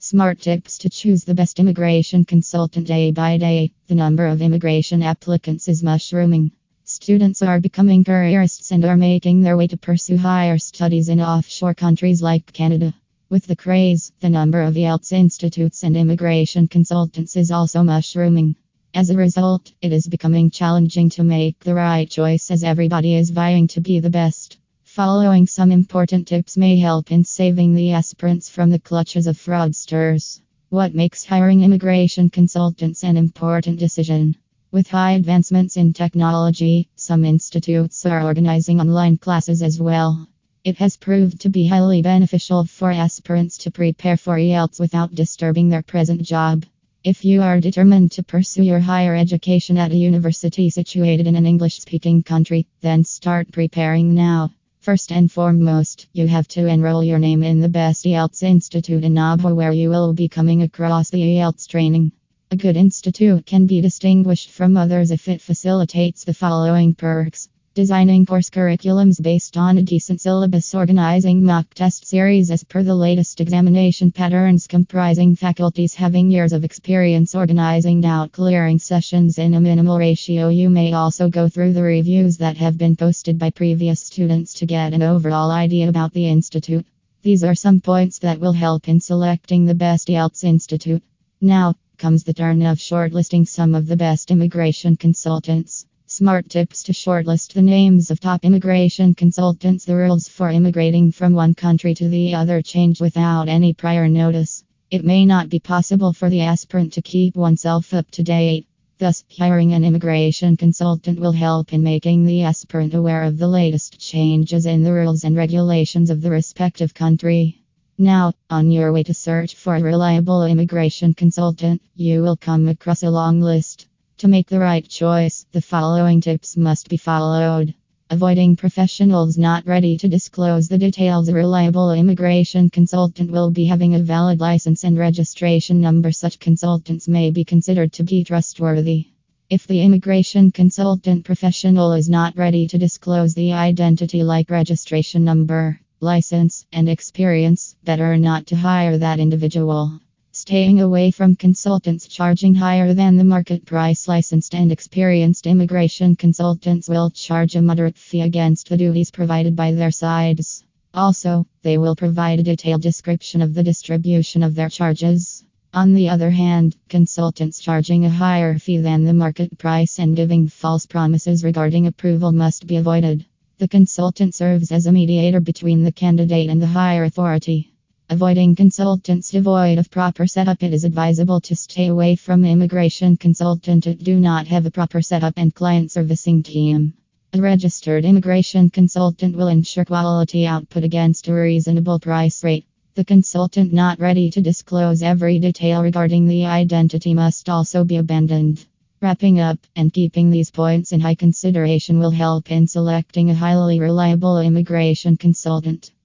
Smart tips to choose the best immigration consultant day by day. The number of immigration applicants is mushrooming. Students are becoming careerists and are making their way to pursue higher studies in offshore countries like Canada. With the craze, the number of IELTS institutes and immigration consultants is also mushrooming. As a result, it is becoming challenging to make the right choice as everybody is vying to be the best. Following some important tips may help in saving the aspirants from the clutches of fraudsters. What makes hiring immigration consultants an important decision? With high advancements in technology, some institutes are organizing online classes as well. It has proved to be highly beneficial for aspirants to prepare for IELTS without disturbing their present job. If you are determined to pursue your higher education at a university situated in an English-speaking country, then start preparing now. First and foremost, you have to enroll your name in the best IELTS institute in Nabha where you will be coming across the IELTS training. A good institute can be distinguished from others if it facilitates the following perks. Designing course curriculums based on a decent syllabus, organizing mock test series as per the latest examination patterns, comprising faculties having years of experience, organizing doubt clearing sessions in a minimal ratio. You may also go through the reviews that have been posted by previous students to get an overall idea about the institute. These are some points that will help in selecting the best IELTS institute. Now comes the turn of shortlisting some of the best immigration consultants. Smart tips to shortlist the names of top immigration consultants. The rules for immigrating from one country to the other change without any prior notice. It may not be possible for the aspirant to keep oneself up to date. Thus, hiring an immigration consultant will help in making the aspirant aware of the latest changes in the rules and regulations of the respective country. Now, on your way to search for a reliable immigration consultant, you will come across a long list. To make the right choice, the following tips must be followed. Avoiding professionals not ready to disclose the details. A reliable immigration consultant will be having a valid license and registration number. Such consultants may be considered to be trustworthy. If the immigration consultant professional is not ready to disclose the identity like registration number, license, and experience, better not to hire that individual. Staying away from consultants charging higher than the market price. Licensed and experienced immigration consultants will charge a moderate fee against the duties provided by their sides. Also, they will provide a detailed description of the distribution of their charges. On the other hand, consultants charging a higher fee than the market price and giving false promises regarding approval must be avoided. The consultant serves as a mediator between the candidate and the higher authority. Avoiding consultants devoid of proper setup. It is advisable to stay away from immigration consultants that do not have a proper setup and client servicing team. A registered immigration consultant will ensure quality output against a reasonable price rate. The consultant not ready to disclose every detail regarding the identity must also be abandoned. Wrapping up and keeping these points in high consideration will help in selecting a highly reliable immigration consultant.